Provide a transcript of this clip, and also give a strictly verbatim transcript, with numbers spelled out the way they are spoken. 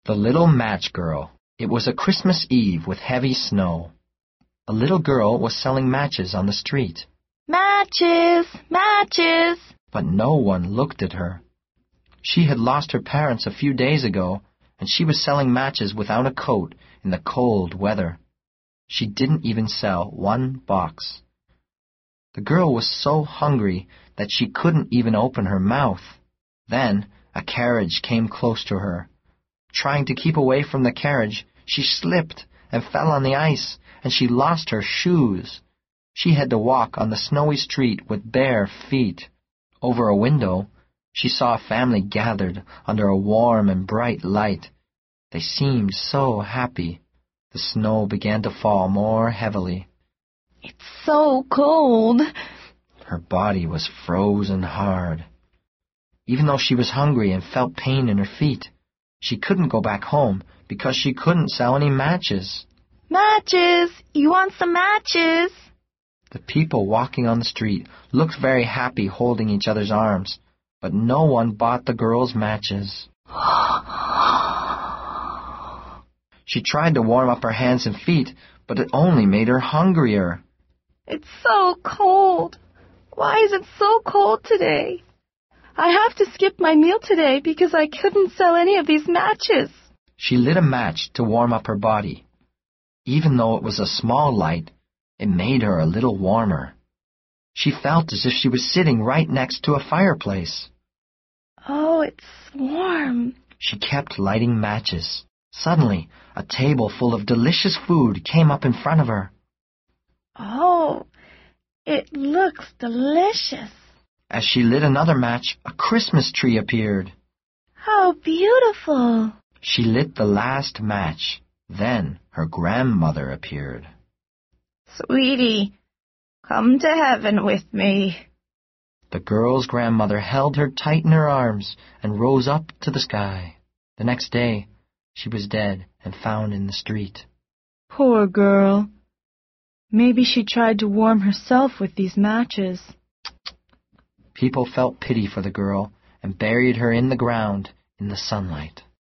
The Little Match Girl. It was a Christmas Eve with heavy snow. A little girl was selling matches on the street. Matches! Matches! But no one looked at her. She had lost her parents a few days ago, and she was selling matches without a coat in the cold weather. She didn't even sell one box. The girl was so hungry that she couldn't even open her mouth. Then a carriage came close to her. Trying to keep away from the carriage, she slipped and fell on the ice, and she lost her shoes. She had to walk on the snowy street with bare feet. Over a window, she saw a family gathered under a warm and bright light. They seemed so happy. The snow began to fall more heavily. It's so cold. Her body was frozen hard. Even though she was hungry and felt pain in her feet, she couldn't go back home because she couldn't sell any matches. Matches! You want some matches? The people walking on the street looked very happy holding each other's arms, but no one bought the girl's matches. She tried to warm up her hands and feet, but it only made her hungrier. It's so cold. Why is it so cold today? I have to skip my meal today because I couldn't sell any of these matches. She lit a match to warm up her body. Even though it was a small light, it made her a little warmer. She felt as if she was sitting right next to a fireplace. Oh, it's warm. She kept lighting matches. Suddenly, a table full of delicious food came up in front of her. Oh, it looks delicious. As she lit another match, a Christmas tree appeared. How beautiful. She lit the last match. Then her grandmother appeared. Sweetie, come to heaven with me. The girl's grandmother held her tight in her arms and rose up to the sky. The next day, she was dead and found in the street. Poor girl. Maybe she tried to warm herself with these matches. People felt pity for the girl and buried her in the ground in the sunlight.